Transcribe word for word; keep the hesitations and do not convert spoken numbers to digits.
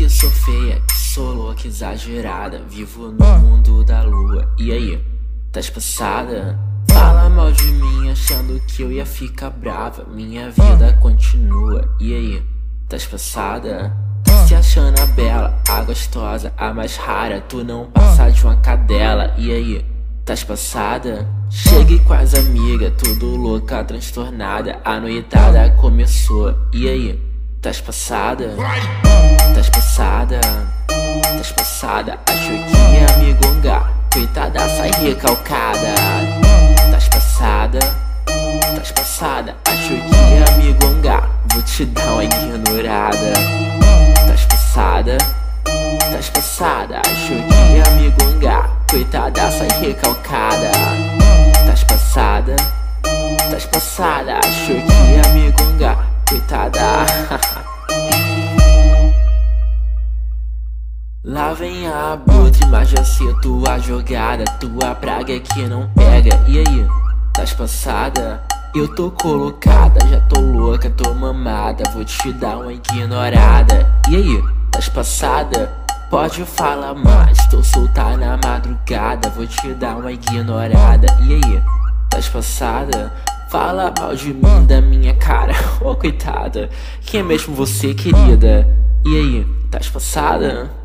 que sou feia, que sou louca, exagerada. Vivo no mundo da lua, e aí, tás passada? Fala mal de mim achando que eu ia ficar brava. Minha vida continua, e aí, tás passada? Tá se achando a bela, a gostosa, a mais rara. Tu não passa de uma cadela, e aí, tás passada? Cheguei com as amigas, tudo louca, transtornada. A noitada começou, e aí, tás passada? Tás passada? Tás passada? Achou que ia me gongar, coitada, sai recalcada. Tás passada? Tás passada? Achou que ia me gongar, vou te dar uma ignorada. Tás passada? Tás passada? Achou que ia me gongar, coitada, sai recalcada. Tás passada? Tás passada? Achou que ia me gongar, coitada. Lá vem a abutre, mas já sei tua jogada. Tua praga é que não pega, e aí, tás passada? Eu tô colocada, já tô louca, tô mamada. Vou te dar uma ignorada, e aí, tás passada? Pode falar mais, tô solta na madrugada. Vou te dar uma ignorada, e aí, tás passada? Fala mal de mim, da minha cara, oh coitada. Quem é mesmo você, querida? E aí, tás passada?